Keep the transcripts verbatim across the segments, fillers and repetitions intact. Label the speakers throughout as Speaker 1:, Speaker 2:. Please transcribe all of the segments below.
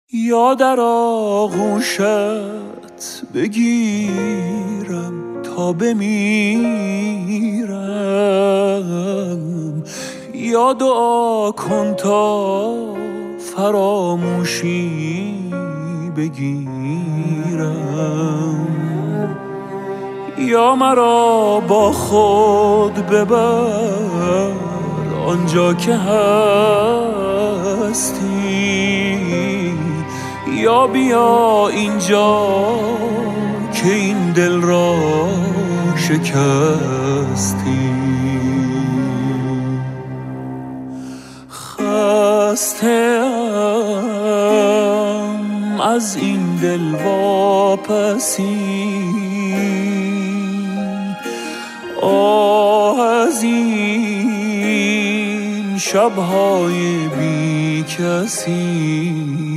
Speaker 1: یا در آغوشت بگیرم تا بمیرم، یا دعا کن تا فراموشی بگیرم، یا مرا با خود ببر آنجا که هستی، یا بیا اینجا که این دل را شکستی. خسته‌ام از این دل واپسی، آه از این شب‌های بی کسی.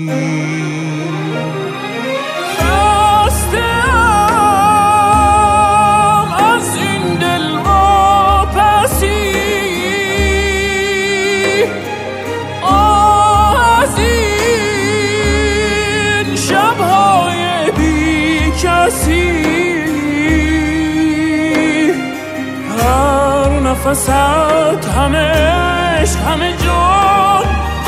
Speaker 1: خسته‌ام از این دل واپسی، آه از این شب‌های بی کسی. هر نفست همه عشق همه جان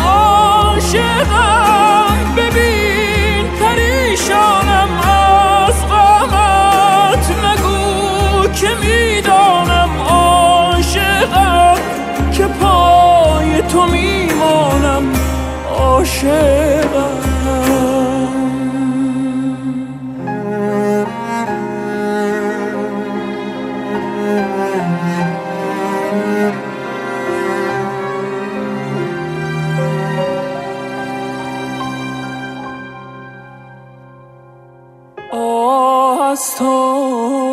Speaker 1: عاشقم، ببین پریشانم از غمت، نگو که میدانم عاشقم، که پای تو میمانم عاشقم. آه از تو،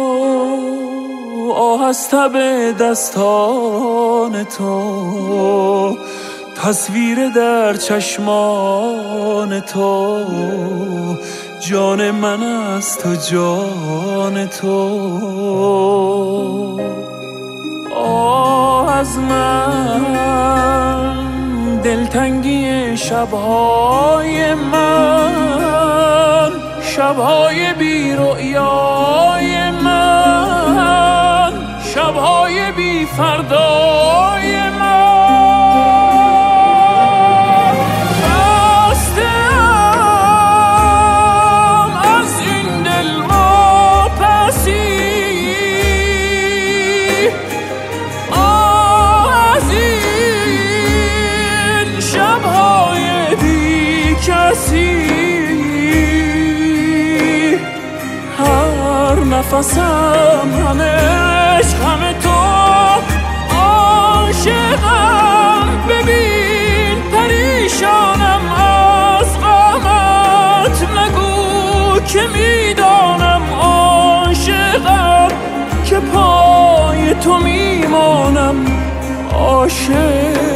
Speaker 1: آه از تب دستان تو، تصویر در چشمان تو، جان من از تو جان تو. آه از من دلتنگی شب‌های من، شب‌های بی رؤیای من، شب‌های بی فردای من. خسته‌ام از این دل واپسی، آه از این شب‌های بی کسی. هر نفسم همه عشق همه تو عاشقم، ببین پریشانم از غمت، نگو که میدانم عاشقم، که پای تو میمانم عاشق.